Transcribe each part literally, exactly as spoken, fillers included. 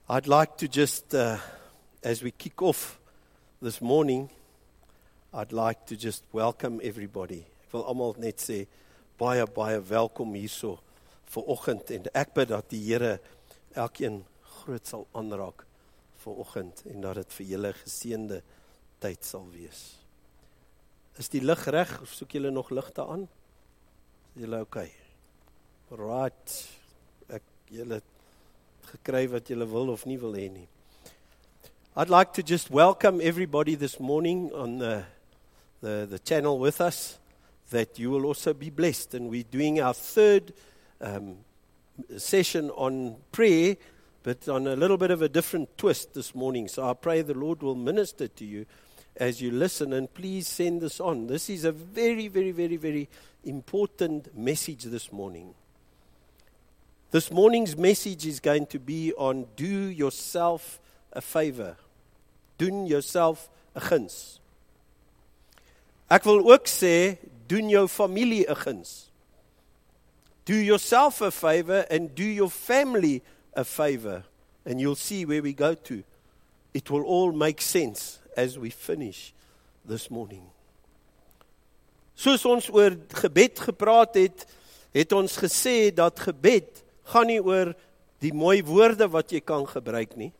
I'd like to just, uh, as we kick off this morning, I'd like to just welcome everybody. Ek wil almal net sê, baie, baie welkom hierso vanoggend. En ek bid dat die Here elkeen groot sal aanraak vanoggend en dat dit vir julle geseënde tyd sal wees. Is die lig reg of soek julle nog ligte aan? Is julle okay? Right. Ek julle gekry wat julle wil of nie wil hê nie. I'd like to just welcome everybody this morning on the, the, the channel with us, that you will also be blessed. And we're doing our third um, session on prayer, but on a little bit of a different twist this morning. So I pray the Lord will minister to you as you listen, and please send this on. This is a very, very, very, very important message this morning. This morning's message is going to be on do yourself a favor. Doen yourself a guns. Ek wil ook sê, doen jou familie a guns. Do yourself a favor and do your family a favor. And you'll see where we go to. It will all make sense as we finish this morning. Soos ons oor gebed gepraat het, het ons gesê dat gebed gaan nie oor die mooi woorde wat jy kan gebruik nie.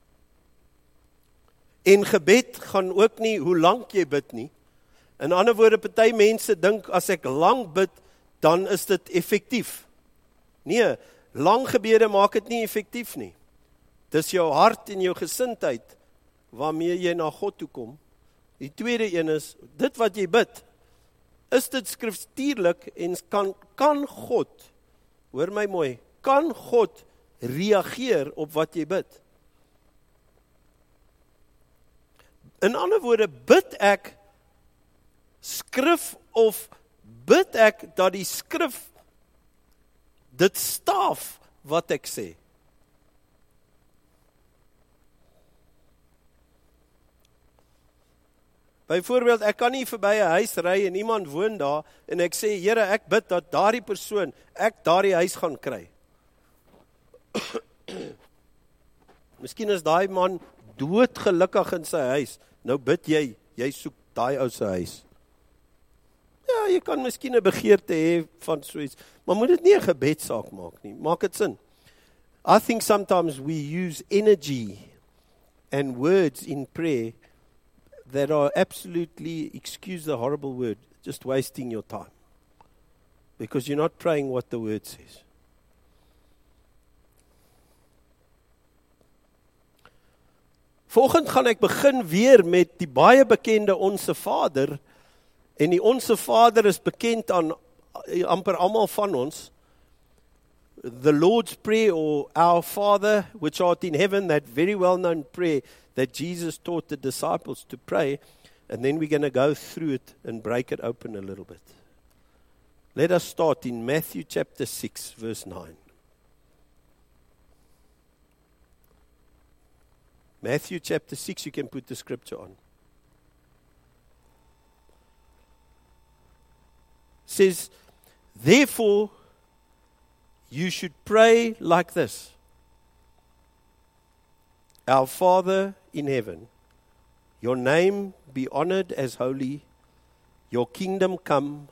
En gebed gaan ook nie hoe lank jy bid nie. In ander woorde, party mense dink as ek lang bid, dan is dit effektief. Nee, lang gebede maak dit nie effektief nie. Dis jou hart en jou gesindheid waarmee jy na God toe kom. Die tweede een is, dit wat jy bid, is dit skriftuurlik en kan, kan God, hoor my mooi, kan God reageer op wat jy bid? In ander woorde, bid ek skrif of bid ek dat die skrif dit staaf wat ek sê? Byvoorbeeld, ek kan nie verby 'n huis ry en iemand woon daar en ek sê, Here, ek bid dat daardie persoon, ek daardie huis gaan kry. Miskien is daai man doodgelukkig in sy huis. Nou bid jy, jy soek daai ou se huis. Ja, jy kan miskien 'n begeerte hê van so iets, maar moet dit nie 'n gebedsaak maak nie. Maak dit sin? I think sometimes we use energy and words in prayer that are absolutely, excuse the horrible word, just wasting your time. Because you're not praying what the word says. Vanoggend gaan ek begin weer met die baie bekende Onse Vader, en die Onse Vader is bekend aan amper almal van ons. The Lord's Prayer, or Our Father, which art in heaven, that very well-known prayer that Jesus taught the disciples to pray, and then we're going to go through it and break it open a little bit. Let us start in Matthew chapter six, verse nine. Matthew chapter six, you can put the scripture on. It says, therefore, you should pray like this. Our Father in heaven, your name be honored as holy, your kingdom come,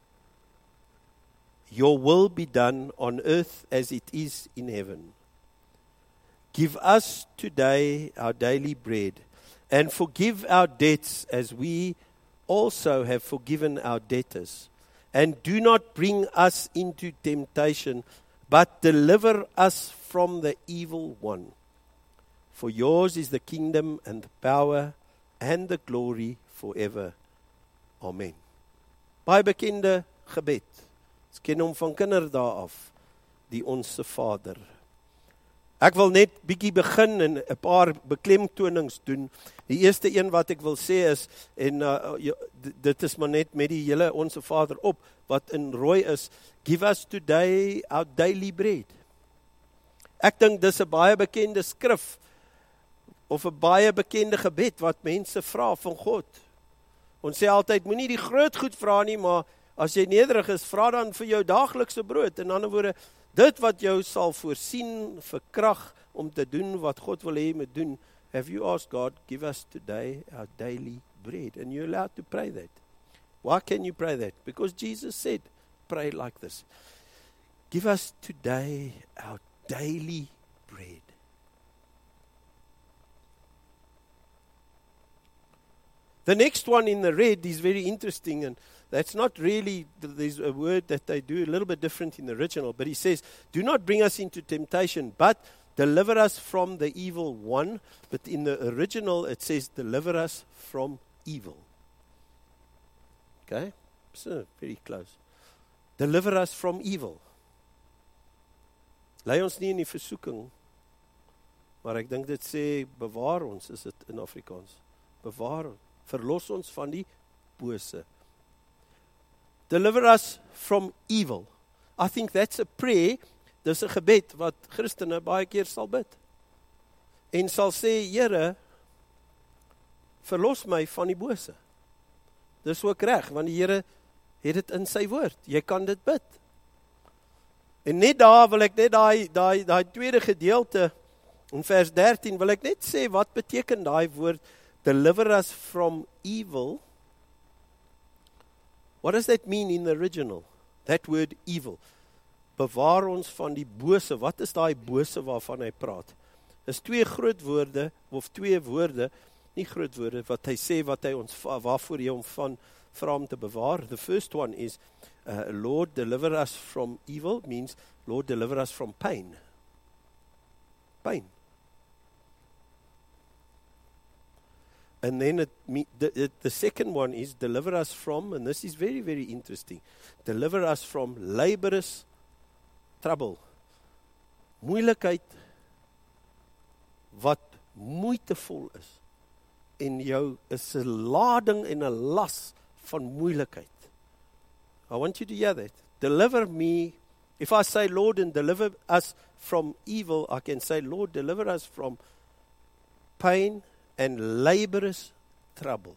your will be done on earth as it is in heaven. Give us today our daily bread, and forgive our debts as we also have forgiven our debtors. And do not bring us into temptation, but deliver us from the evil one. For yours is the kingdom and the power and the glory forever. Amen. Baie bekende gebed. Ons ken hom van kinderdae af, die Onse Vader. Ek wil net bietjie begin en 'n paar beklemtonings doen. Die eerste een wat ek wil sê is, en uh, dit is maar net met die hele Onse Vader op, wat in rooi is, give us today our daily bread. Ek dink dis 'n baie bekende skrif, of 'n baie bekende gebed wat mense vra van God. Ons sê altyd, moenie die groot goed vra nie, maar as jy nederig is, vra dan vir jou daaglikse brood. In ander woorde, dit wat jou sal voorsien vir krag om te doen wat God wil hê jy moet doen, have you asked God, give us today our daily bread? And you're allowed to pray that. Why can you pray that? Because Jesus said, pray like this. Give us today our daily bread. The next one in the red is very interesting, and that's not really, there's a word that they do a little bit different in the original, but he says, do not bring us into temptation, but deliver us from the evil one. But in the original, it says, deliver us from evil. Okay? So, very close. Deliver us from evil. Lei ons nie in die versoeking, maar ek dink dit sê, bewaar ons, is dit in Afrikaans. Bewaar ons. Verlos ons van die bose. Deliver us from evil. I think that's a prayer, dis 'n gebed wat Christene baie keer sal bid. En sal sê, Here, verlos my van die bose. Dis ook reg, want die Here het dit in sy woord. Jy kan dit bid. En net daar wil ek net daai daai daai tweede gedeelte in vers dertien wil ek net sê wat beteken daai woord deliver us from evil. What does that mean in the original? That word evil. Bewaar ons van die bose. Wat is daai bose waarvan hy praat? Is twee groot woorde of twee woorde, nie groot woorde wat hy sê wat hy ons waarvoor hy hom van vra om te bewaar. The first one is uh, Lord deliver us from evil means Lord deliver us from pain. Pain. And then it, the, it, the second one is deliver us from, and this is very, very interesting, deliver us from laborious trouble. Moeilikheid wat moeitevol is. En jou is 'n lading en 'n las van moeilikheid. I want you to hear that. Deliver me. If I say, Lord, and deliver us from evil, I can say, Lord, deliver us from pain and laborious trouble.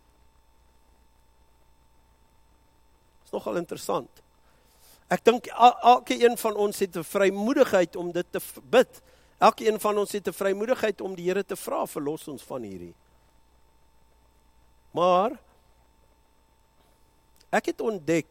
Is nogal interessant. Ek dink elke een van ons het 'n vrymoedigheid om dit te bid. Elke een van ons het 'n vrymoedigheid om die Here te vra, verlos ons van hierdie. Maar ek het ontdek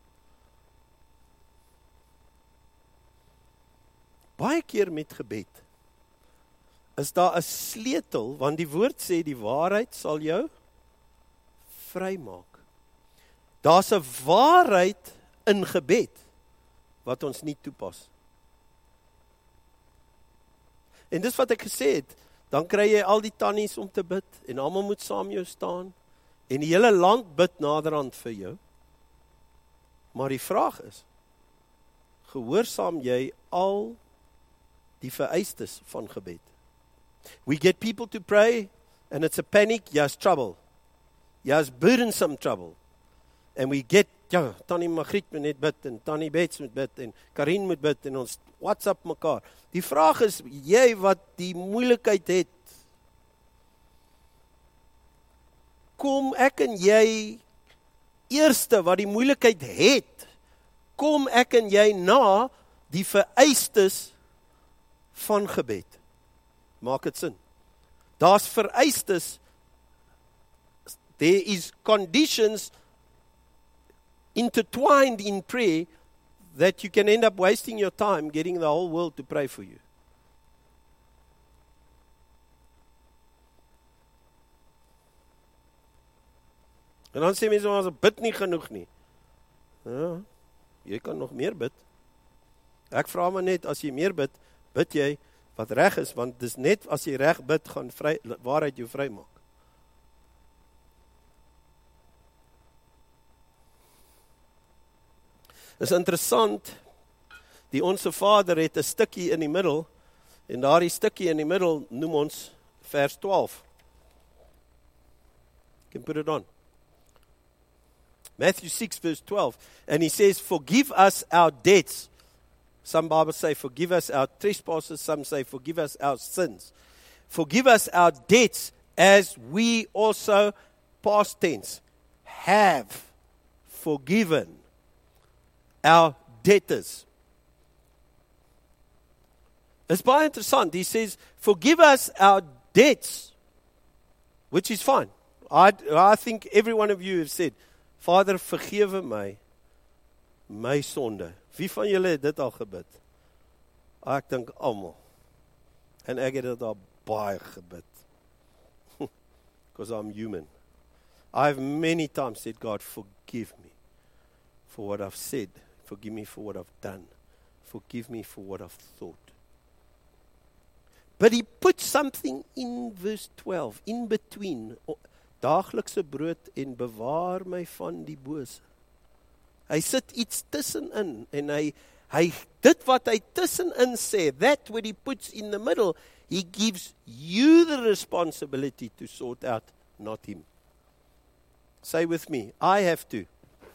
baie keer met gebed is daar 'n sleutel, want die woord sê die waarheid sal jou vrymaak. Daar's 'n waarheid in gebed wat ons nie toepas. En dis wat ek gesê het, dan kry jy al die tannies om te bid en almal moet saam jou staan en die hele land bid naderhand vir jou. Maar die vraag is, gehoorsaam jy al die vereistes van gebed? We get people to pray, and it's a panic, yes, trouble. Yes, burdensome trouble. And we get, ja, Tannie Magriet moet net bid, en Tannie Bets moet bid, en Karin moet bid, en ons WhatsApp mekaar. Die vraag is, jy wat die moeilikheid het, kom ek en jy, eerste wat die moeilikheid het, kom ek en jy na die vereistes van gebed. Maak dit sin? Daar's vereistes, there is conditions intertwined in prayer that you can end up wasting your time getting the whole world to pray for you. En dan sê mense, ons bid nie genoeg nie. Ja, jy kan nog meer bid. Ek vra maar net, as jy meer bid, bid jy wat reg is, want dis net as jy reg bid, gaan vry, waarheid jou vry maak. Is interessant, die Onse Vader het 'n stukkie in die middel, en daardie stukkie in die middel noem ons vers twaalf. You can put it on. Matthew six verse twelve, and he says, forgive us our debts. Some Bibles say, forgive us our trespasses. Some say, forgive us our sins. Forgive us our debts as we also, past tense, have forgiven our debtors. It's baie interessant. He says, forgive us our debts, which is fine. I, I think every one of you have said, Vader, vergewe my, my sonde. Wie van julle het dit al gebid? Ek dink almal. En ek het dit al baie gebid. Because I'm human. I've many times said, God, forgive me for what I've said. Forgive me for what I've done. Forgive me for what I've thought. But he put something in verse twelve, in between. Daaglikse brood en bewaar my van die bose. Hy sit iets tussenin en hy, hy dit wat hy tussenin sê, that what he puts in the middle, he gives you the responsibility to sort out, not him. Say with me, I have to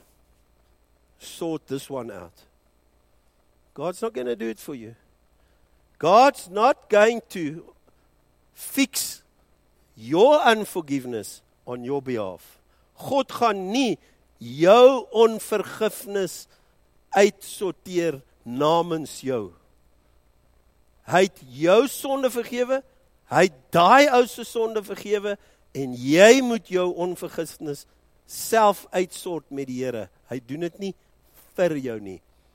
sort this one out. God's not going to do it for you. God's not going to fix your unforgiveness on your behalf. God gaan nie jou onvergifnis uitsorteer namens jou. Hy het jou sonde vergewe, hy het daai ou se sonde vergewe, en jy moet jou onvergifnis self uitsort met die Here. Hy doen dit nie vir jou nie.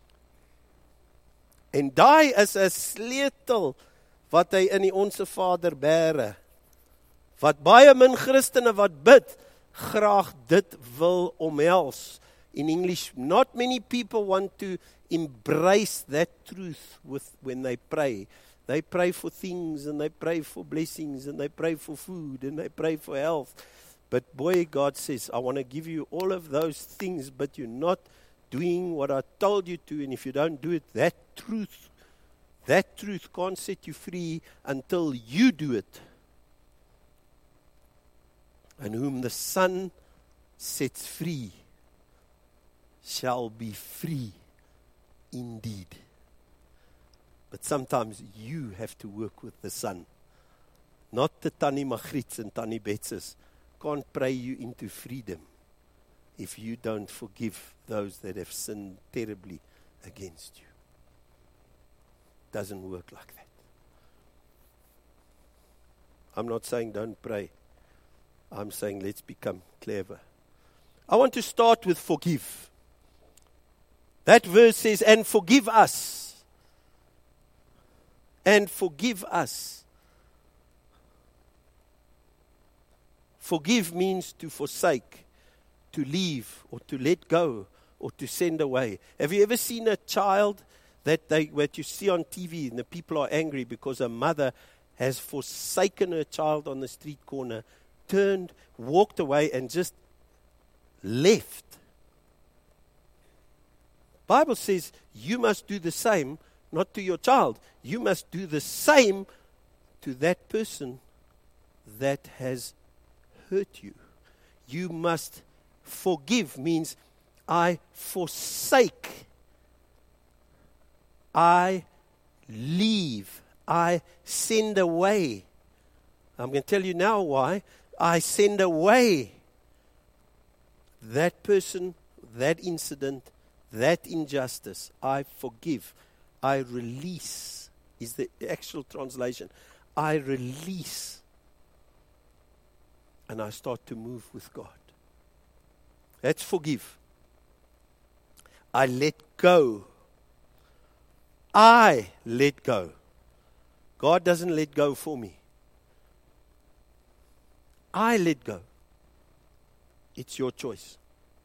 En daai is 'n sleutel wat hy in die Onse Vader bære. Wat baie min Christene wat bid, graag dit wil omhels. In English, not many people want to embrace that truth with when they pray. They pray for things, and they pray for blessings, and they pray for food, and they pray for health. But boy, God says, I want to give you all of those things, but you're not doing what I told you to, and if you don't do it, that truth, that truth can't set you free until you do it. And whom the Son sets free shall be free indeed. But sometimes you have to work with the Son. Not the Tannie Magriets and Tannie Betses can't pray you into freedom if you don't forgive those that have sinned terribly against you. Doesn't work like that. I'm not saying don't pray. I'm saying let's become clever. I want to start with forgive. That verse says, and forgive us. And forgive us. Forgive means to forsake, to leave, or to let go, or to send away. Have you ever seen a child that they, what you see on T V, and the people are angry because a mother has forsaken her child on the street corner, turned, walked away, and just left? Bible says you must do the same, not to your child. You must do the same to that person that has hurt you. You must forgive, means I forsake, I leave, I send away. I'm going to tell you now why. I send away that person, that incident, that injustice. I forgive. I release is the actual translation. I release. And I start to move with God. That's forgive. I let go. I let go. God doesn't let go for me. I let go. It's your choice.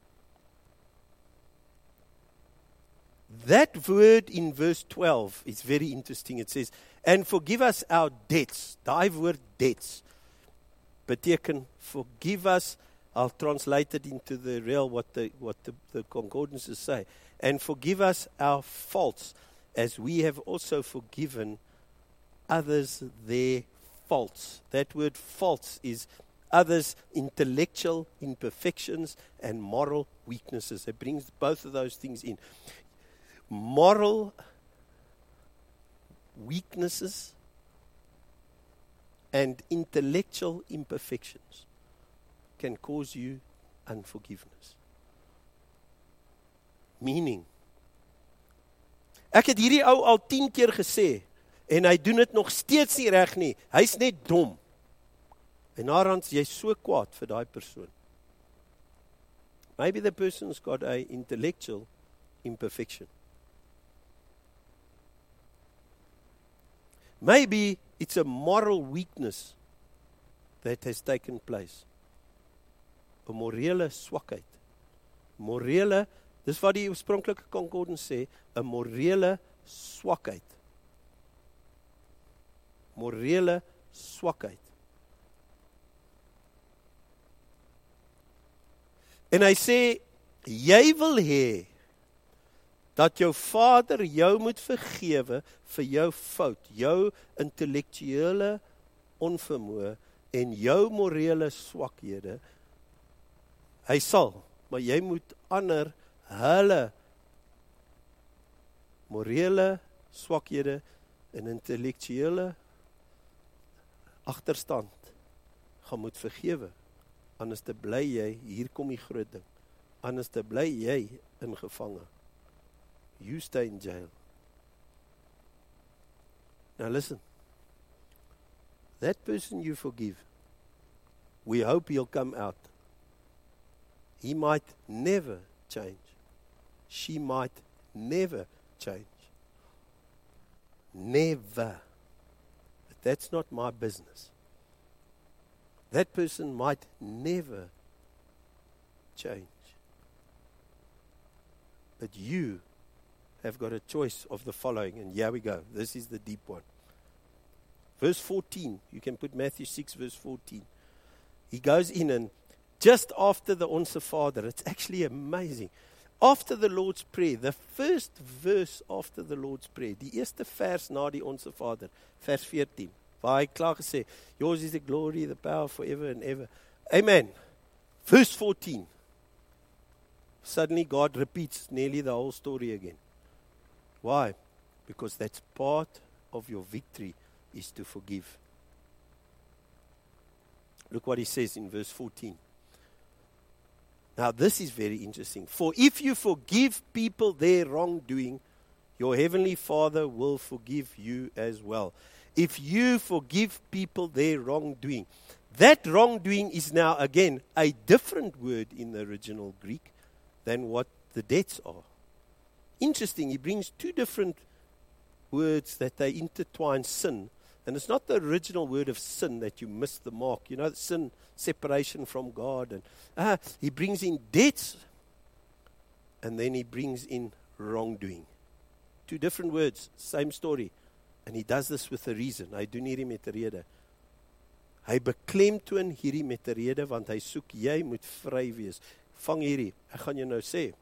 That word in verse twelve is very interesting. It says, and forgive us our debts. Daai woord debts beteken forgive us. I'll translate it into the real, what the what the, the concordances say. And forgive us our faults, as we have also forgiven others their faults. That word faults is others' intellectual imperfections and moral weaknesses. It brings both of those things in. Moral weaknesses and intellectual imperfections can cause you unforgiveness. Meaning, ek het hierdie ou al tien keer gesê, En hy doen dit nog steeds nie reg nie. Hy's net dom. En naderhand is jy so kwaad vir daai persoon. Maybe the person's got a intellectual imperfection. Maybe it's a moral weakness that has taken place. 'n Morele swakheid. Morele, dis wat die oorspronklike concordance sê, 'n morele swakheid. Morele swakheid. En hy sê, jy wil hê dat jou vader jou moet vergewe vir jou fout, jou intellektuele onvermoë en jou morele swakhede. Hy sal, maar jy moet ander hulle morele swakhede en intellektuele agterstand gaan moet vergewe. Anders te bly jy, hier kom die groot ding. Anders te bly jy in gevange. You stay in jail. Now listen. That person you forgive, we hope he'll come out. He might never change. She might never change. Never. But that's not my business. That person might never change. But you have got a choice of the following, and here we go. This is the deep one. Verse fourteen, you can put Matthew six, verse fourteen. He goes in and just after the Onse Vader, it's actually amazing. After the Lord's Prayer, the first verse after the Lord's Prayer, die eerste vers na die Onse Vader, vers fourteen, waar hy klaar gesê, yours is the glory, the power forever and ever. Amen. Verse fourteen. Suddenly God repeats nearly the whole story again. Why? Because that's part of your victory is to forgive. Look what he says in verse fourteen. Now this is very interesting. For if you forgive people their wrongdoing, your heavenly Father will forgive you as well. If you forgive people their wrongdoing. That wrongdoing is now again a different word in the original Greek than what the debts are. Interesting, he brings two different words that they intertwine sin. And it's not the original word of sin that you miss the mark. You know, sin, separation from God. And ah, he brings in debts, and then he brings in wrongdoing. Two different words, same story. And he does this with a reason. Hy doen hierdie met 'n rede. Hy beklemtoon hierdie met 'n rede, want hy soek jy moet vry wees. Vang hierdie, ek gaan jou nou sê.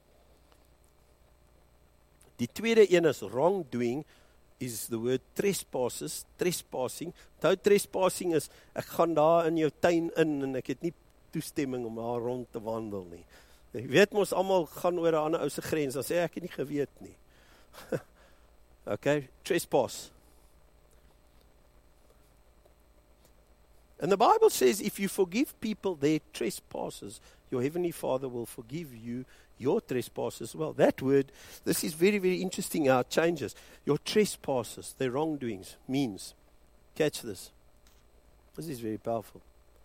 Die tweede een is wrongdoing, is the word trespasses, trespassing. Onthou trespassing is, ek gaan daar in jou tuin in, en ek het nie toestemming om daar rond te wandel nie. Jy weet mos, almal gaan oor 'n ander ou se grens, dan sê ek het nie geweet nie. Okay, trespass. And the Bible says, if you forgive people their trespasses, your heavenly Father will forgive you your trespass as well. That word, this is very, very interesting how it changes. Your trespasses, their wrongdoings, means, catch this. This is very powerful.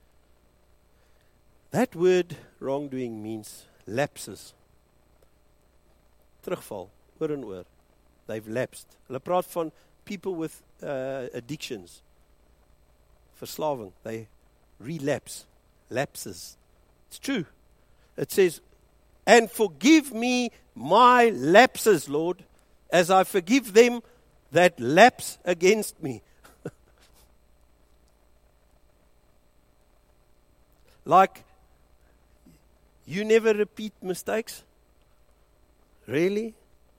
That word, wrongdoing, means lapses. Terugval, oor en oor. They've lapsed. Hulle praat van people with uh, addictions. Verslawing. They relapse. Lapses. It's true. It says, and forgive me my lapses, Lord, as I forgive them that lapse against me. Like, you never repeat mistakes? Really?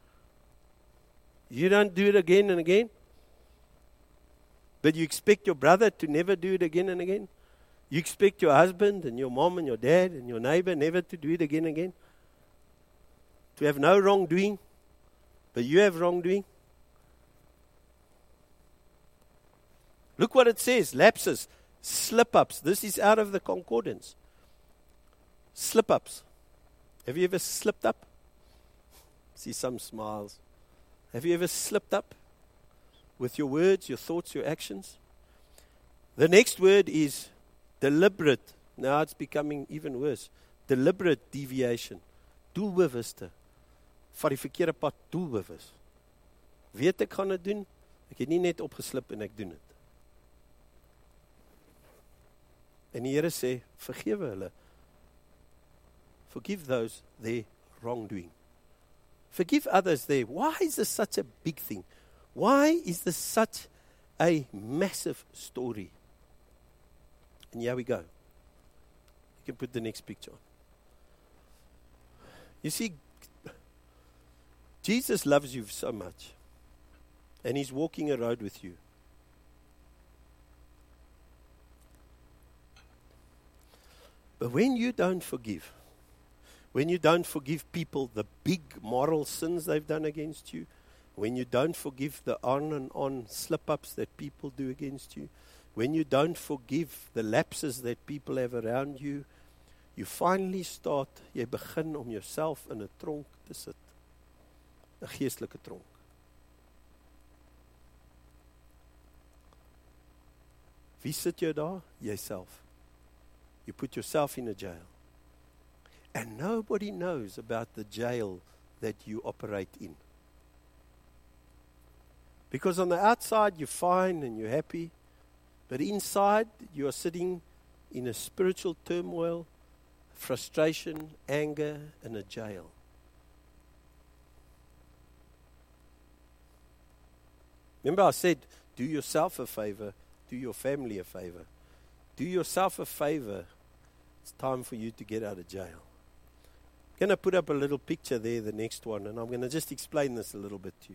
You don't do it again and again? But you expect your brother to never do it again and again? You expect your husband and your mom and your dad and your neighbor never to do it again and again? To have no wrongdoing, but you have wrongdoing? Look what it says, lapses, slip-ups. This is out of the concordance. Slip-ups. Have you ever slipped up? See some smiles. Have you ever slipped up? with your words, your thoughts, your actions. The next word is deliberate. Now it's becoming even worse. Deliberate deviation. Doelbewuste. Van die verkeerde pad, doelbewus. Weet ek gaan dit doen, ek het nie net opgeslip en ek doen dit. En die Here sê, vergewe hulle. Forgive those their wrongdoing. Forgive others their. Why is this such a big thing? Why is this such a massive story? And here we go. You can put the next picture on. You see, Jesus loves you so much. And He's walking a road with you. But when you don't forgive, when you don't forgive people the big moral sins they've done against you, when you don't forgive the on and on slip-ups that people do against you, when you don't forgive the lapses that people have around you, you finally start, jy begin om jouself in 'n tronk te sit. 'n Geestelike tronk. Wie sit jou daar? Jyself. You put yourself in a jail. And nobody knows about the jail that you operate in. Because on the outside you're fine and you're happy, but inside you are sitting in a spiritual turmoil, frustration, anger, and a jail. Remember I said, do yourself a favor, do your family a favor. Do yourself a favor, it's time for you to get out of jail. I'm going to put up a little picture there, the next one, and I'm going to just explain this a little bit to you.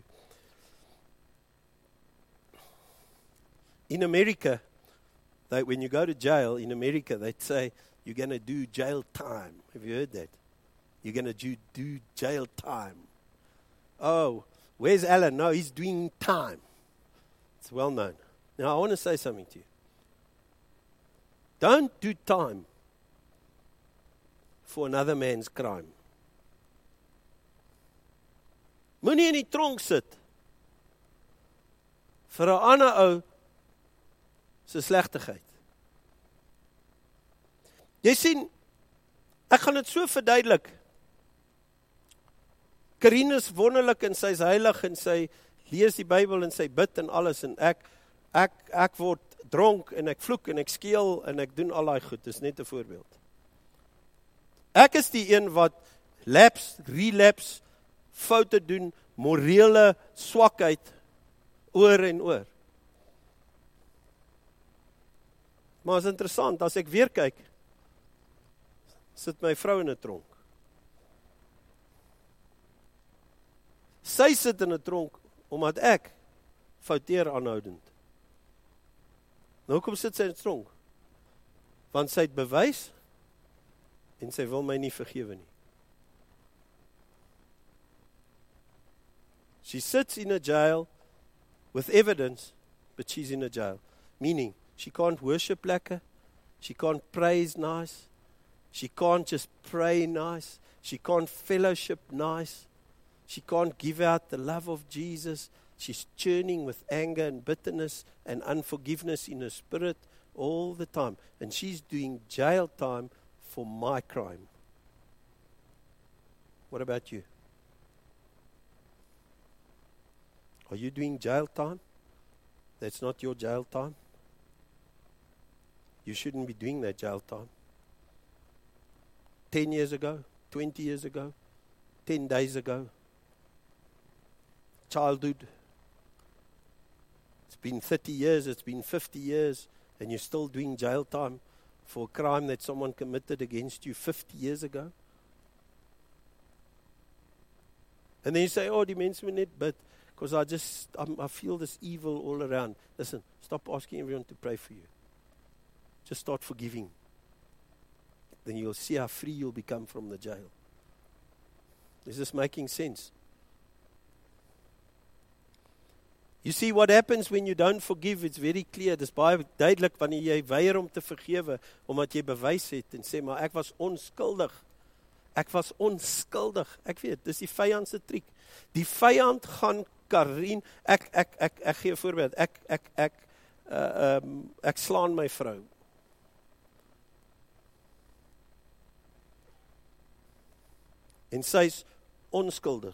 In America, they, when you go to jail, in America, they'd say, you're going to do jail time. Have you heard that? You're going to do, do jail time. Oh, where's Alan? No, he's doing time. It's well known. Now, I want to say something to you. Don't do time for another man's crime. Moenie in die tronk sit vir 'n ander ou se slegtigheid. Jy sien, ek gaan dit so verduidelik. Karine is wonderlik en sy is heilig en sy lees die Bybel en sy bid en alles en ek ek ek word dronk en ek vloek en ek skeel en ek doen al daai goed. Dis net 'n voorbeeld. Ek is die een wat lapse, relapse, foute doen, morele swakheid oor en oor. Maar is interessant, as ek weer kyk, sit my vrou in 'n tronk. Sy sit in 'n tronk omdat ek fouteer aanhoudend. Nou kom sit sy in 'n tronk? Want sy het bewys en sy wil my nie vergewe nie. She sits in a jail with evidence, but she's in a jail. Meaning, she can't worship lekker, she can't praise nice, she can't just pray nice, she can't fellowship nice, she can't give out the love of Jesus. She's churning with anger and bitterness and unforgiveness in her spirit all the time. And she's doing jail time for my crime. What about you? Are you doing jail time? That's not your jail time. You shouldn't be doing that jail time. Ten years ago, twenty years ago, ten days ago, childhood. It's been thirty years, it's been fifty years, and you're still doing jail time for a crime that someone committed against you fifty years ago. And then you say, oh, die mense moet net bid, because I just, I'm, I feel this evil all around. Listen, stop asking everyone to pray for you. Just start forgiving. Then you'll see how free you'll become from the jail. Is this making sense? You see what happens when you don't forgive, it's very clear. Dis baie duidelik wanneer jy weier om te vergewe, omdat jy bewys het en sê, maar ek was onskuldig. Ek was onskuldig. Ek weet, dis die vyand se triek. Die vyand gaan Karin, ek, ek, ek, ek gee 'n voorbeeld, ek, ek, ek, uh, um, ek slaan my vrou. En sy's onskuldig.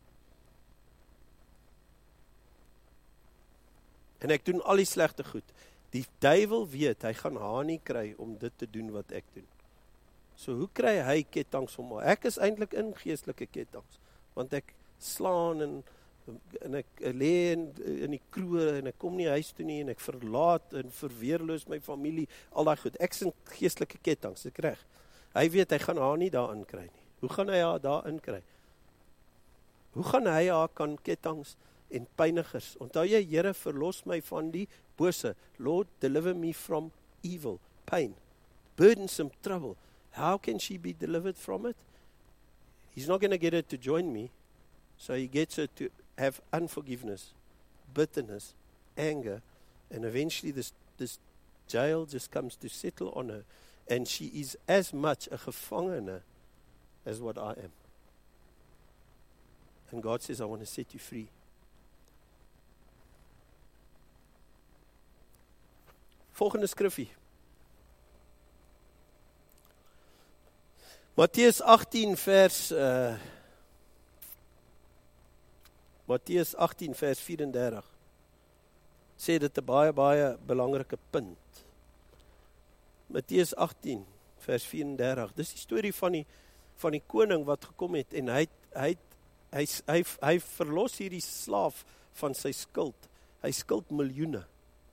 En ek doen al die slegte goed. Die duiwel weet, hy gaan haar nie kry om dit te doen wat ek doen. So hoe kry hy ketTINGS om haar? Ek is eintlik in geestelike ketTINGS, want ek slaan en, en ek lê in, in die kroeg en ek kom nie huis toe nie en ek verlaat en verweerloos my familie, al daai goed. Ek is in geestelike ketTINGS, ek reg. Hy weet, hy gaan haar nie daarin kry nie. Hoe gaan hy haar daarin kry? Hoe gaan hy haar kan ketTINGS en pynigers? Onthou jy, Here, verlos my van die bose. Lord, deliver me from evil, pain, burdensome trouble. How can she be delivered from it? He's not going to get her to join me, so he gets her to have unforgiveness, bitterness, anger, and eventually this, this jail just comes to settle on her, and she is as much a gevangene as what I am. And God says, I want to set you free. Volgende skrifgie. Matteus agtien vers uh, Matteus agtien vers vyf-en-dertig sê dit 'n baie baie belangrike punt. Matteus agtien vers vyf-en-dertig. Dis die storie van die van die koning wat gekom het en hy hy hy hy hy verlos hierdie slaaf van sy skuld. Hy skuld miljoene.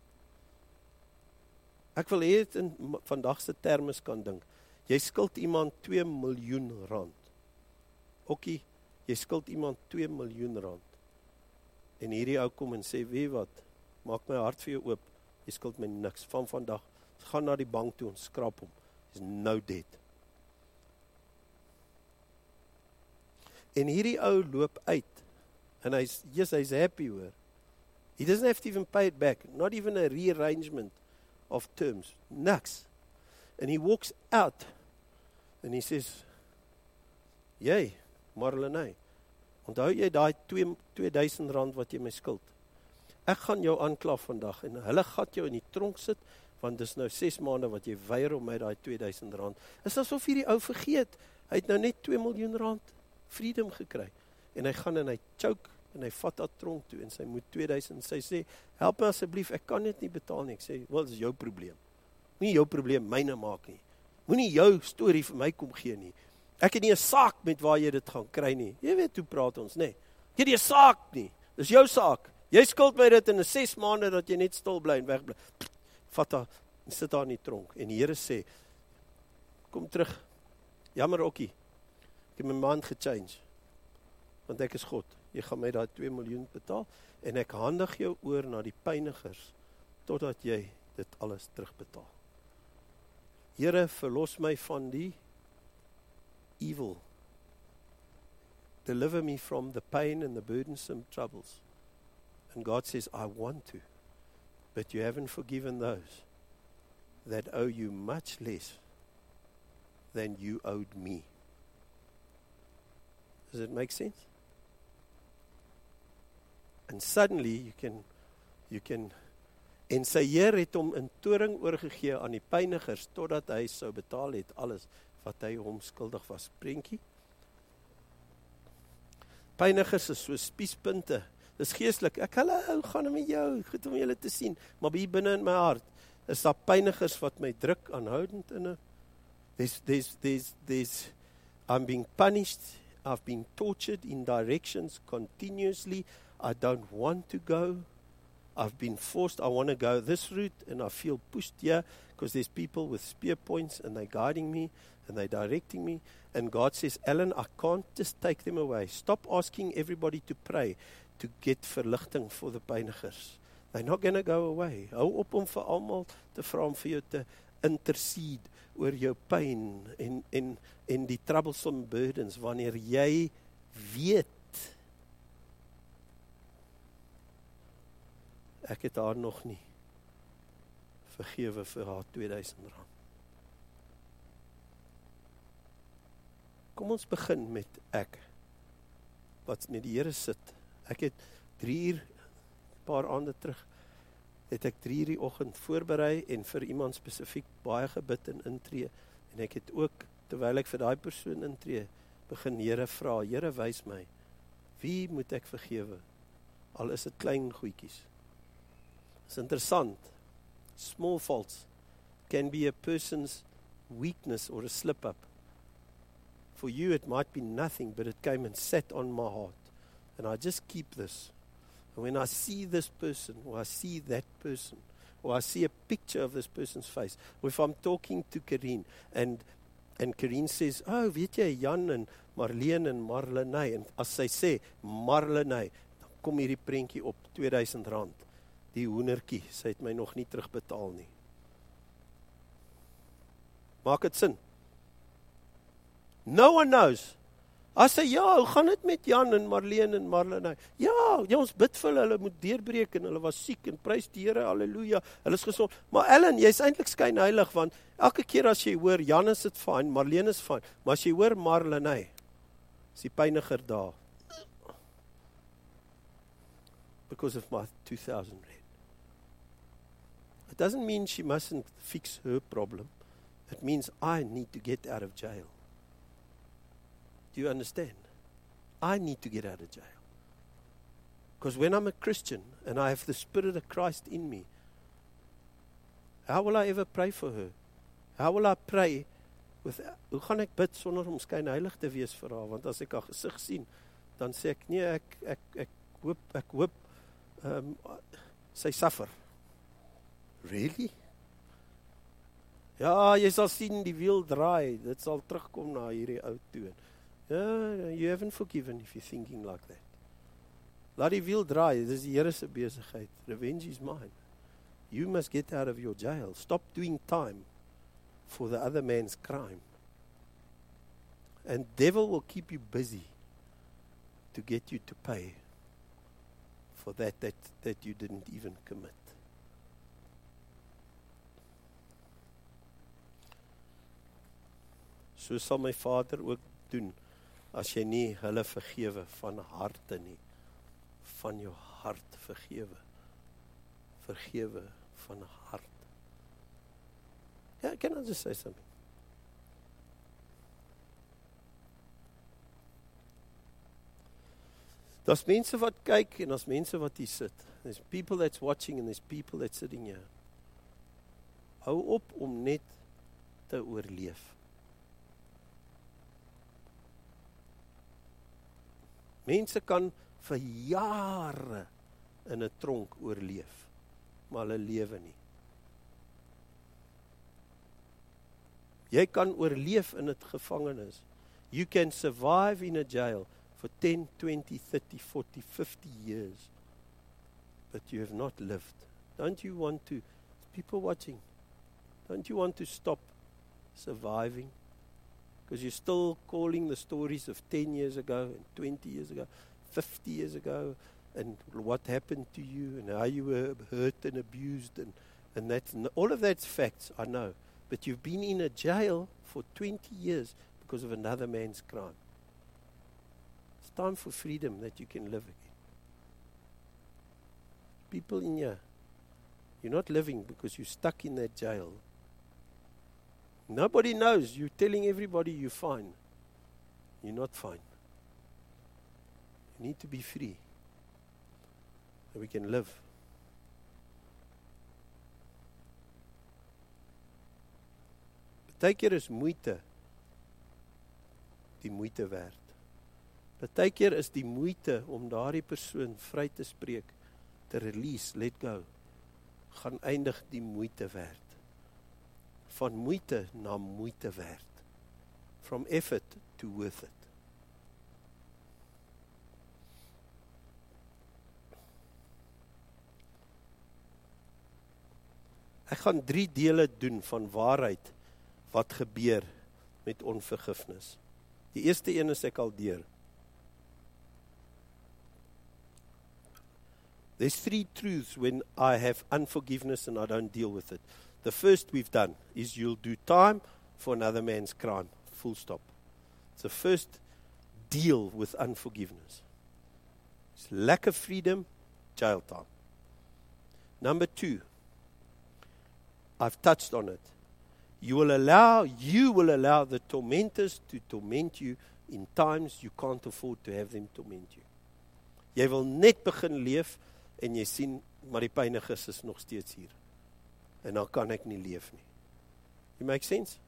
Ek wil hê dit in vandag se terme kan dink. Jy skuld iemand twee miljoen rand. Okkie, jy skuld iemand twee miljoen rand. En hierdie ou kom en sê, weet wat, maak my hart vir jou oop, jy skuld my niks. Van vandag, gaan na die bank toe en skrap hom. Is nou dead. En hierdie ou loop uit, en hy's, yes, hy's happy hoor. He doesn't have to even pay it back, not even a rearrangement of terms, niks. And he walks out, and he says, jy, Marlenae, onthou jy daai twee duisend rand wat jy my skuld? Ek gaan jou aankla vandag, en hulle gat jou in die tronk sit, want dis nou ses maande wat jy weier om my daai twee duisend rand. Is asof hierdie ou vergeet, hy het nou net twee miljoen rand freedom gekry, en hy gaan en hy choke, en hy vat dat tronk toe, en sy moet twee duisend, sy sê, help my asseblief, ek kan dit nie betaal nie, ek sê, wel, dit is jou probleem, nie jou probleem myne maak nie, moenie jou storie vir my kom gee nie, ek het nie 'n saak met waar jy dit gaan kry nie, jy weet hoe praat ons, nee, jy het nie 'n saak nie, dis jou saak, jy skuld my dit in 'n ses maande, dat jy net stil bly en wegbly, vat haar, en sit haar in die tronk, en die Here sê, kom terug, jammer okkie, ek het my mind gechange, want ek is God, jy gaan my daai twee miljoen betaal, en ek handig jou oor na die pynigers, totdat jy dit alles terugbetaal. Here, verlos my van die evil. Deliver me from the pain and the burdensome troubles. And God says, I want to, but you haven't forgiven those that owe you much less than you owed me. Does it make sense? And suddenly you can, you can, en sy Heer het hom in toring oorgegee aan die pynigers, totdat hy sou betaal het alles wat hy hom skuldig was. Prentjie? Pynigers is so spiespunte, dis geestelik, ek hallo, gaan met jou, goed om julle te sien, maar hier binne in my hart, is daar pynigers wat my druk aanhoudend in 'n, there's, there's, there's, there's, I'm being punished, I've been tortured in directions continuously, I don't want to go, I've been forced, I want to go this route, and I feel pushed here, because there's people with spear points, and they're guiding me, and they're directing me, and God says, Alan, I can't just take them away. Stop asking everybody to pray, to get verligting for the pynigers. They're not going to go away. Hou op om vir almal te vra om vir jou te intercede oor jou pyn, en, en, en die troublesome burdens, wanneer jy weet, ek het haar nog nie vergewe vir haar twee duisend rand. Kom ons begin met ek, wat met die Here sit. Ek het drie uur, paar aande terug, het ek drie uur die oggend voorberei en vir iemand spesifiek baie gebid en intree. En ek het ook, terwyl ek vir daai persoon intree, begin Here vra, Here wys my, wie moet ek vergewe? Al is dit klein goedjies. Is interessant. Small faults can be a person's weakness or a slip-up. For you it might be nothing, but it came and sat on my heart. And I just keep this. And when I see this person, or I see that person, or I see a picture of this person's face, or if I'm talking to Karine, and and Karine says, oh, weet jy, Jan en Marlene en Marlenae, en as sy sê, Marlenae, dan kom hierdie prentjie op, twee duisend rand, die hoendertjie, sy het my nog nie terugbetaal nie. Maak het sin? No one knows. As sy, ja, hoe gaan dit met Jan en Marlene en Marlenae? Ja, ja, ons bid vir hulle, hulle moet deurbreek en hulle was siek en prys die Here, halleluja, hulle is gesond. Maar Ellen, jy is eintlik skynheilig, want elke keer as jy hoor, Jan is dit fyn, Marlene is fyn, maar as jy hoor Marlenae, is die pyniger daar. Because of my two thousand rand. It doesn't mean she mustn't fix her problem. It means I need to get out of jail. Do you understand? I need to get out of jail. Because when I'm a Christian and I have the Spirit of Christ in me, how will I ever pray for her? How will I pray with, hoe gaan ek bid sonder om skynheilig te wees vir haar? Want as ek haar gesig sien, dan sê ek, nee, ek, ek, ek hoop, ek hoop, um, sy suffer. Really? Ja, jy sal sien die wiel draai, dit sal terugkom na hierdie ou toon. Yeah, you haven't forgiven if you're thinking like that. Laat die wiel draai, dis die Here se besigheid. Revenge is mine. You must get out of your jail. Stop doing time for the other man's crime. And devil will keep you busy to get you to pay for that that, that you didn't even commit. So sal my Vader ook doen, as jy nie hulle vergewe van harte nie, van jou hart vergewe, vergewe van hart. Ja, can I just say something? Daar's mense wat kyk en daar's mense wat hier sit. There's people that's watching and there's people that's sitting here. Hou op om net te oorleef. Mense kan vir jare in 'n tronk oorleef, maar hulle lewe nie. Jy kan oorleef in 'n gevangenis. You can survive in a jail for ten, twenty, thirty, forty, fifty years, but you have not lived. Don't you want to, people watching, don't you want to stop surviving? Because you're still calling the stories of ten years ago, and twenty years ago, fifty years ago, and what happened to you, and how you were hurt and abused, and, and that's, all of that's facts, I know. But you've been in a jail for twenty years because of another man's crime. It's time for freedom that you can live again. People in here, you're not living because you're stuck in that jail. Nobody knows. You're telling everybody you're fine. You're not fine. You need to be free. So we can live. Partykeer is moeite die moeite werd. Partykeer is die moeite om daardie persoon vry te spreek, te release, let go, gaan eindig die moeite werd. Van moeite na moeite werd. From effort to worth it. Ek gaan drie dele doen van waarheid wat gebeur met onvergifnis. Die eerste een is ek al deur. There's three truths when I have unforgiveness and I don't deal with it. The first we've done is you'll do time for another man's crime. Full stop. So first, deal with unforgiveness. It's lack of freedom jail time. Number two, I've touched on it. You will allow, you will allow the tormentors to torment you in times you can't afford to have them torment you. Jy wil net begin leef en jy sien, maar die pynigers is nog steeds hier. En dan kan ek nie leef nie. You make sense?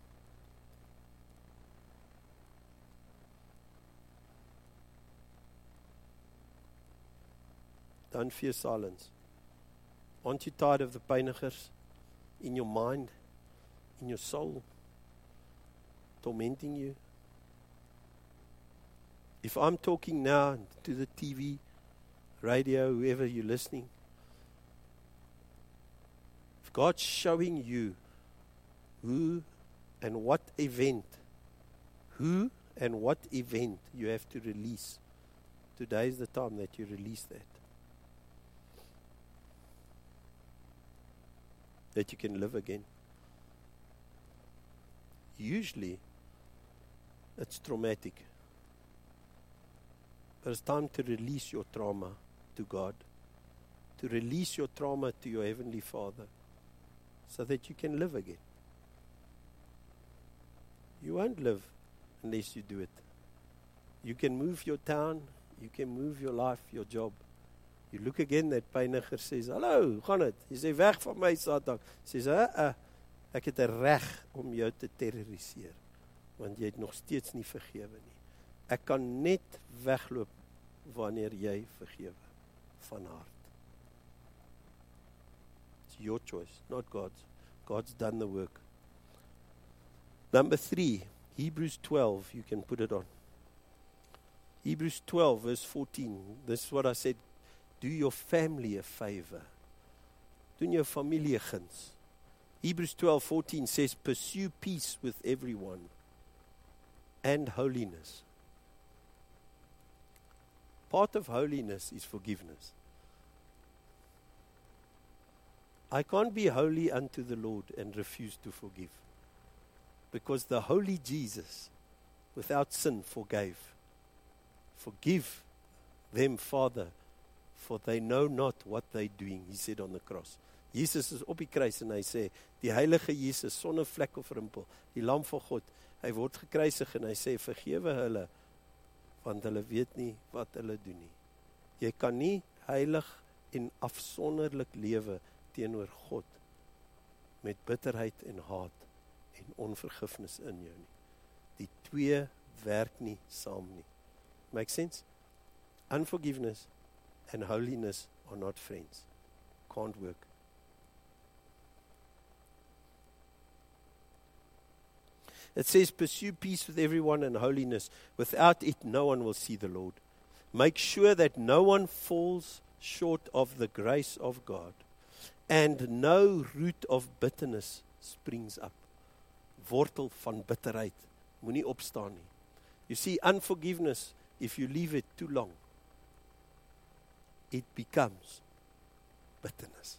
Don't fear silence. Aren't you tired of the pynigers in your mind, in your soul, tormenting you? If I'm talking now to the T V, radio, whoever you're listening, if God's showing you who and what event, who and what event you have to release, today is the time that you release that. That you can live again. Usually, it's traumatic. But it's time to release your trauma to God. To release your trauma to your Heavenly Father. So that you can live again. You won't live unless you do it. You can move your town. You can move your life, your job. You look again, that pyniger says, hallo, hoe gaan het? Jy sê, weg van my, Satan. Sê, uh, uh, ek het 'n reg om jou te terroriseer, want jy het nog steeds nie vergewe nie. Ek kan net wegloop wanneer jy vergewe van hart. It's your choice, not God's. God's done the work. Number three, Hebrews twelve, you can put it on. Hebrews twelve, verse fourteen. This is what I said. Do your family a favor. Doen jou familie guns. Hebrews twelve fourteen says, pursue peace with everyone and holiness. Part of holiness is forgiveness. I can't be holy unto the Lord and refuse to forgive. Because the holy Jesus, without sin, forgave. Forgive them, Father, for they know not what they're doing, he said on the cross. Jesus is op die kruis en hy sê, die heilige Jesus, sonder vlek of rimpel, die lam van God, hy word gekruisig en hy sê, vergewe hulle, want hulle weet nie wat hulle doen nie. Jy kan nie heilig en afsonderlik lewe teenoor God, met bitterheid en haat en onvergifnis in jou nie. Die twee werk nie saam nie. Make sense? Unforgiveness and holiness are not friends. Can't work. It says, pursue peace with everyone and holiness. Without it, no one will see the Lord. Make sure that no one falls short of the grace of God, and no root of bitterness springs up. Wortel van bitterheid moenie opstaan nie. You see, unforgiveness, if you leave it too long, it becomes bitterness.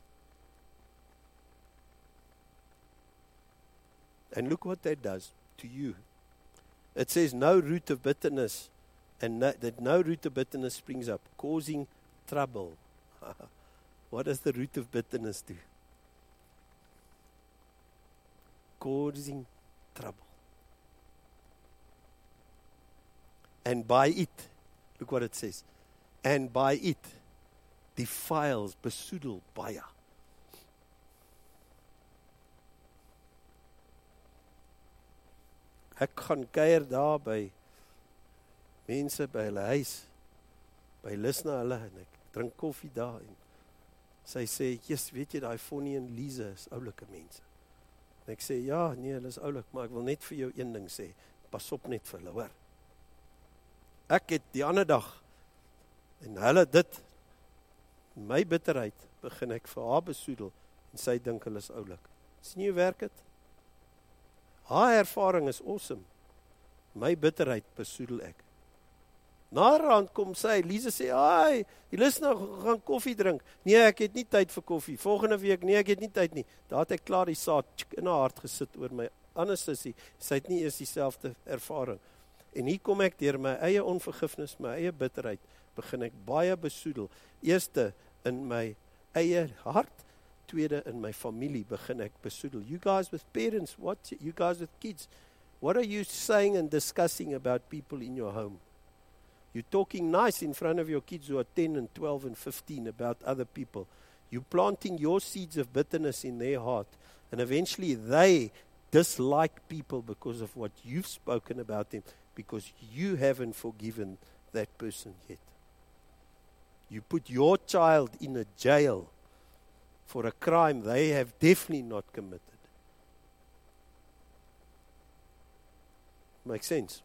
And look what that does to you. It says no root of bitterness, and no, that no root of bitterness springs up, causing trouble. What does the root of bitterness do? Causing trouble. And by it, look what it says, and by it defiles, besoedel, baie. Ek gaan kuier daar by mense by hulle huis, by lus na hulle, en ek drink koffie daar, en sy sê, yes, weet jy, die Fonnie en Lise is oulike mense. En ek sê, ja, nee, hulle is oulik, maar ek wil net vir jou een ding sê, pas op net vir hulle, hoor. Ek het die ander dag, en hulle dit, my bitterheid, begin ek vir haar besoedel, en sy dink hulle is oulik. Sien jy hoe werk het? Haar ervaring is awesome. My bitterheid besoedel ek. Na rand kom sy, Lise sê, ai, jy lus nou gaan koffie drink. Nee, ek het nie tyd vir koffie. Volgende week, nee, ek het nie tyd nie. Daar het ek klaar die saad in haar hart gesit oor my ander sussie. Sy het nie eers dieselfde ervaring. En hier kom ek deur my eie onvergifnis, my eie bitterheid, begin ek baie besoedel. Eerste, in my eie hart. Tweede, in my familie begin ek besoedel. You guys with parents, what? You guys with kids, what are you saying and discussing about people in your home? You're talking nice in front of your kids who are ten and twelve and fifteen about other people. You're planting your seeds of bitterness in their heart. And eventually they dislike people because of what you've spoken about them, because you haven't forgiven that person yet. You put your child in a jail for a crime they have definitely not committed. Makes sense?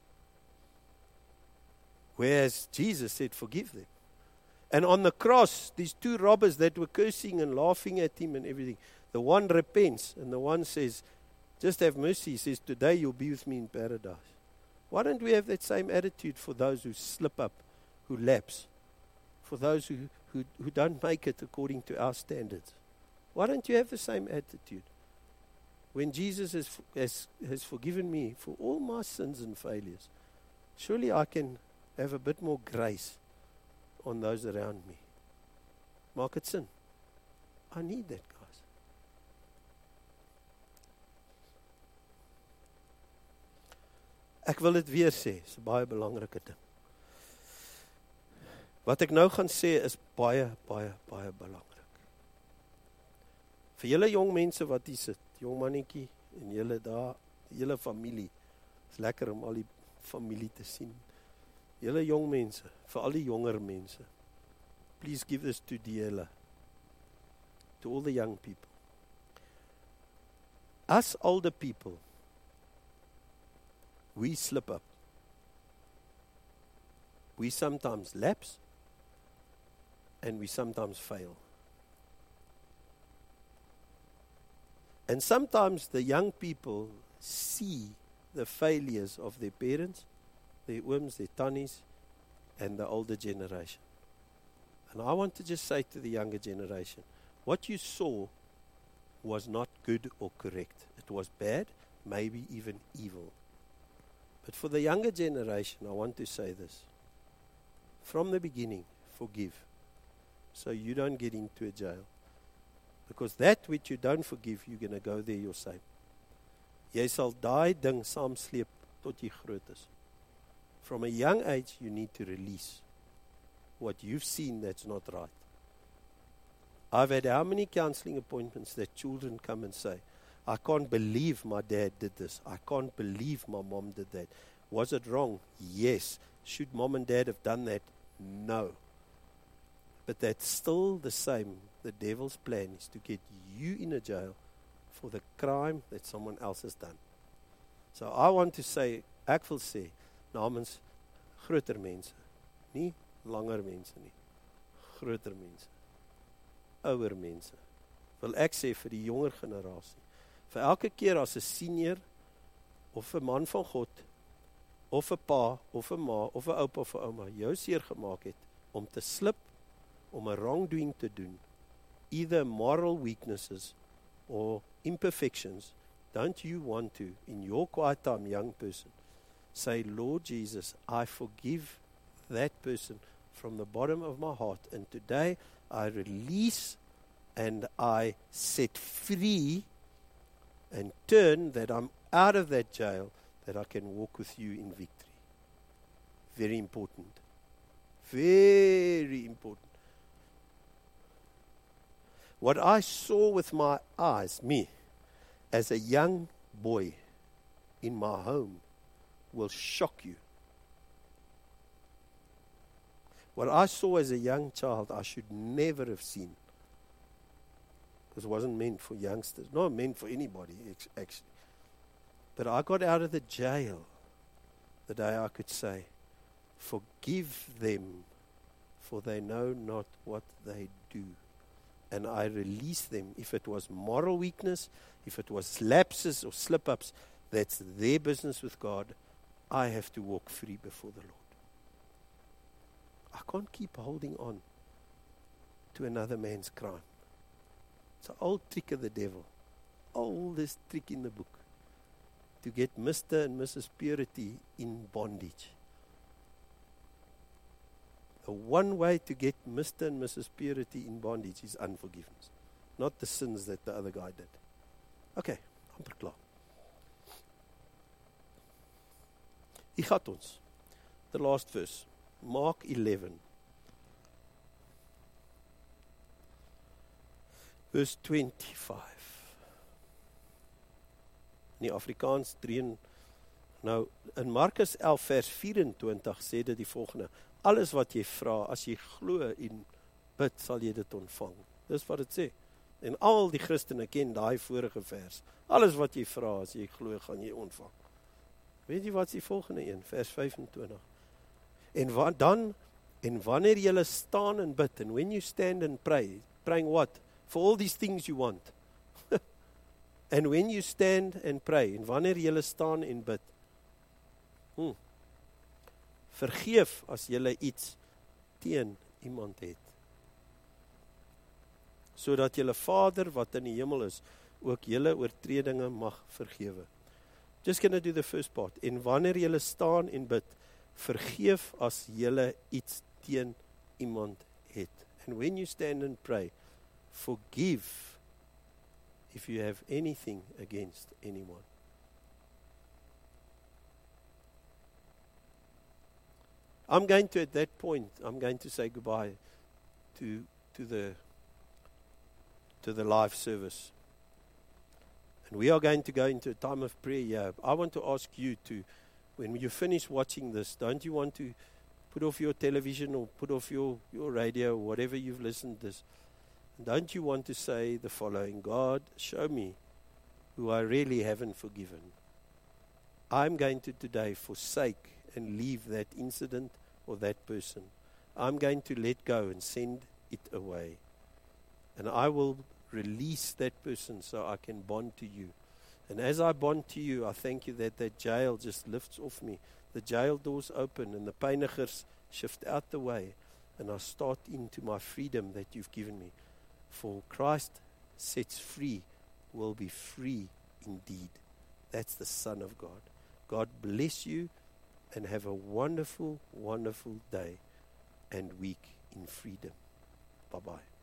Whereas Jesus said, forgive them. And on the cross, these two robbers that were cursing and laughing at him and everything, the one repents and the one says, just have mercy. He says, today you'll be with me in paradise. Why don't we have that same attitude for those who slip up, who lapse, for those who, who, who don't make it according to our standards? Why don't you have the same attitude? When Jesus has, has, has forgiven me for all my sins and failures, surely I can have a bit more grace on those around me. Maak het sin? I need that, guys. Ek wil dit weer sê, is 'n baie belangrike ding. Wat ek nou gaan sê is baie, baie, baie belangrik. Vir julle jong mense wat hier sit, jong mannetjie en julle daar, julle familie, is lekker om al die familie te sien. Julle jong mense, vir al die jonger mense, please give this to Diela, to all the young people. Us older people, we slip up. We sometimes lapse, and we sometimes fail. And sometimes the young people see the failures of their parents, their ooms, their tannies, and the older generation. And I want to just say to the younger generation, what you saw was not good or correct. It was bad, maybe even evil. But for the younger generation, I want to say this. From the beginning, forgive, so you don't get into a jail. Because that which you don't forgive, you're going to go there yourself. Jy sal daai ding saamsleep tot jy groot is. From a young age, you need to release what you've seen that's not right. I've had how many counseling appointments that children come and say, I can't believe my dad did this. I can't believe my mom did that. Was it wrong? Yes. Should mom and dad have done that? No. But that's still the same. The devil's plan is to get you in a jail for the crime that someone else has done. So I want to say, ek wil sê, namens groter mense, nie langer mense nie, groter mense, ouer mense, wil ek sê vir die jonger generasie, vir elke keer as 'n senior, of 'n man van God, of 'n pa, of 'n ma, of 'n oupa of 'n ouma, jou seer gemaak het, om te slip, om 'n wrongdoing te doen, either moral weaknesses or imperfections, don't you want to, in your quiet time, young person, say, Lord Jesus, I forgive that person from the bottom of my heart, and today I release and I set free and turn that I'm out of that jail, that I can walk with you in victory. Very important. Very important. What I saw with my eyes, me, as a young boy in my home, will shock you. What I saw as a young child, I should never have seen. Because it wasn't meant for youngsters. Not meant for anybody, actually. But I got out of the jail the day I could say, forgive them, for they know not what they do. And I released them. If it was moral weakness, if it was lapses or slip-ups, that's their business with God. I have to walk free before the Lord. I can't keep holding on to another man's crime. It's an old trick of the devil. Oldest trick in the book. To get Mister and Missus Purity in bondage. The one way to get Mister and Missus Purity in bondage is unforgiveness, not the sins that the other guy did. Okay, amper klaar. Hier gaat ons. The last verse, Mark eleven. Verse twenty-five. In die Afrikaans drie. Nou, in Markus elf vers vyf-en-twintig sê dit die volgende: alles wat jy vra, as jy glo en bid, sal jy dit ontvang. Dis wat dit sê. En al die Christene ken daai vorige vers. Alles wat jy vra, as jy glo, gaan jy ontvang. Weet jy wat is die volgende een? Vers vyf-en-twintig. En wa- dan, en wanneer jy staan en bid, and when you stand and pray, praying what? For all these things you want. And when you stand and pray, en wanneer jy staan en bid, hmm, vergeef as jy iets teen iemand het. Sodat julle Vader wat in die hemel is, ook julle oortredinge mag vergewe. Just gonna do the first part. En wanneer julle staan en bid, vergeef as julle iets teen iemand het. And when you stand and pray, forgive if you have anything against anyone. I'm going to, at that point, I'm going to say goodbye to to the to the live service. And we are going to go into a time of prayer here. I want to ask you to, when you finish watching this, don't you want to put off your television or put off your, your radio or whatever you've listened to this? Don't you want to say the following: God, show me who I really haven't forgiven. I'm going to today forsake and leave that incident or that person. I'm going to let go and send it away. And I will release that person so I can bond to you. And as I bond to you, I thank you that that jail just lifts off me. The jail doors open and the pynigers shift out the way. And I start into my freedom that you've given me. For Christ sets free will be free indeed. That's the Son of God. God bless you and have a wonderful, wonderful day and week in freedom. Bye-bye.